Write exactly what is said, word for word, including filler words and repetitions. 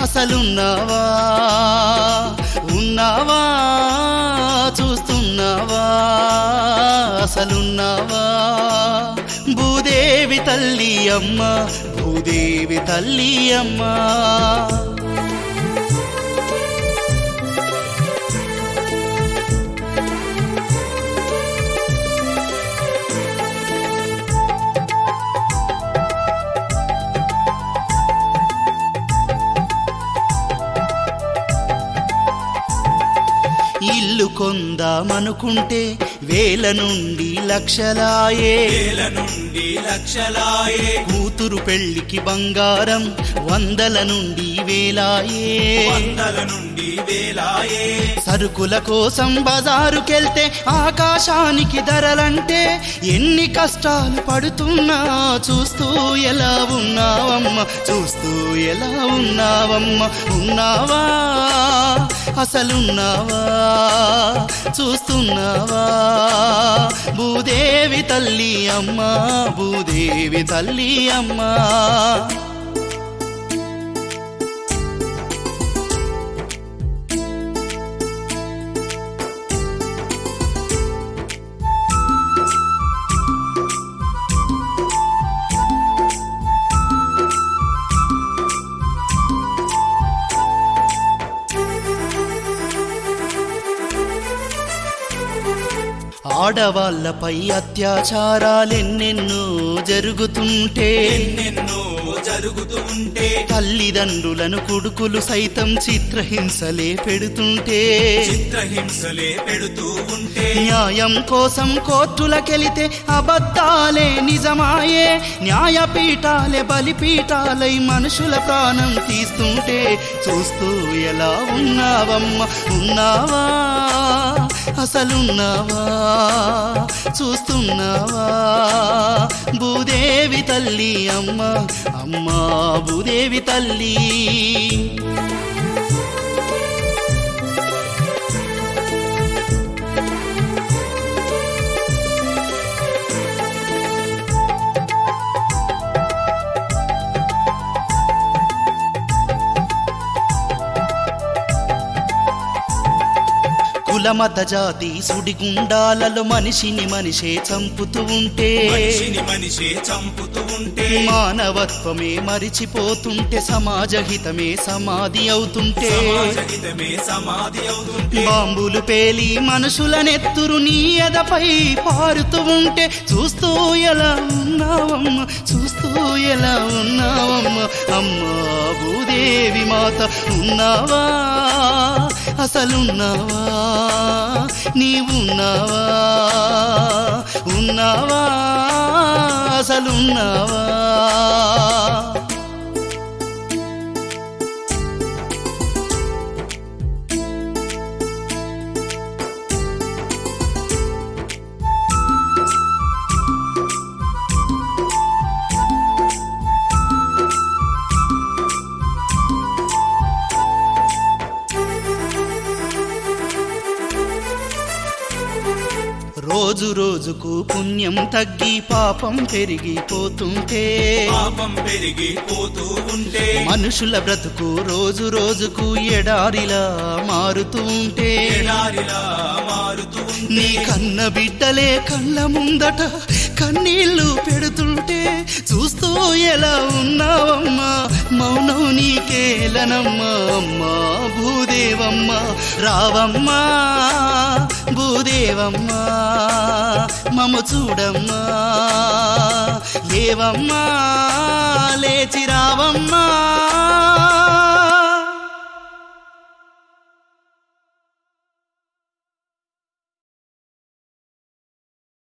అసలున్నావా ఉన్నావా చూస్తున్నావా అసలున్నావా భూదేవి తల్లి అమ్మ భూదేవి తల్లి అమ్మ ఇల్లు కొందామనుకుంటే వేల నుండి లక్షలాయే వేల నుండి లక్షలాయే కూతురు పెళ్లికి బంగారం వందల నుండి వేలాయే వందల నుండి వేలాయే సరుకుల కోసం బజారుకెళ్తే ఆకాశానికి ధరలంటే ఎన్ని కష్టాలు పడుతున్నా చూస్తూ ఎలా ఉన్నావమ్మ చూస్తూ ఎలా ఉన్నావమ్మ ఉన్నావా అసలున్నావా చూస్తున్నావా భూదేవి తల్లి అమ్మ భూదేవి తల్లి అమ్మ ఆడవాళ్లపై అత్యాచారాలెన్నెన్నో జరుగుతుంటే ఎన్నెన్నో జరుగుతూ ఉంటే తల్లిదండ్రులను కొడుకులు సైతం చిత్రహింసలే పెడుతుంటే చిత్రహింసలే పెడుతూ ఉంటే న్యాయం కోసం కోర్టులకెళితే అబద్ధాలే నిజమాయే న్యాయపీఠాలే బలిపీఠాలై మనుషుల ప్రాణం తీస్తుంటే చూస్తూ ఎలా ఉన్నావమ్మ ఉన్నావా అసలున్నావా చూస్తున్నావా భూదేవి తల్లి అమ్మ అమ్మా భూదేవి తల్లి కులమత జాతి సుడిగుండాలలో మనిషిని మనిషే చంపుతూ ఉంటే మనిషిని మనిషే చంపుతూ ఉంటే మానవత్వమే మరిచిపోతుంటే సమాజ హితమే సమాధి అవుతుంటే సమాజహితమే సమాధి అవుతుంటే బాంబులు పేలి మనుషుల నెత్తురు నీ ఎదపై పారుతూ ఉంటే చూస్తూ ఎలా ఉన్నావమ్మ చూస్తూ ఎలా ఉన్నావమ్మ అమ్మా భూదేవి మాత ఉన్నావా అసలున్నావా నీవున్నావా ఉన్నావా అసలున్నావా రోజు రోజుకు పుణ్యం తగ్గి పాపం పెరిగిపోతుంటే పాపం పెరిగిపోతూ ఉంటే మనుషుల బ్రతుకు రోజు రోజుకు ఎడారిలా మారుతూ ఉంటే ఎడారిలా మారుతూ ఉంటే నీ కన్న బిడ్డలే కళ్ళ ముందట కన్నీళ్లు పెడుతుంటే చూస్తూ ఎలా ఉన్నావమ్మా మౌనం నీకేలనమ్మా అమ్మా భూదేవమ్మ రావమ్మా భూదేవమ్మా మమ్ము చూడమ్మా లేవమ్మా లేచి రావమ్మా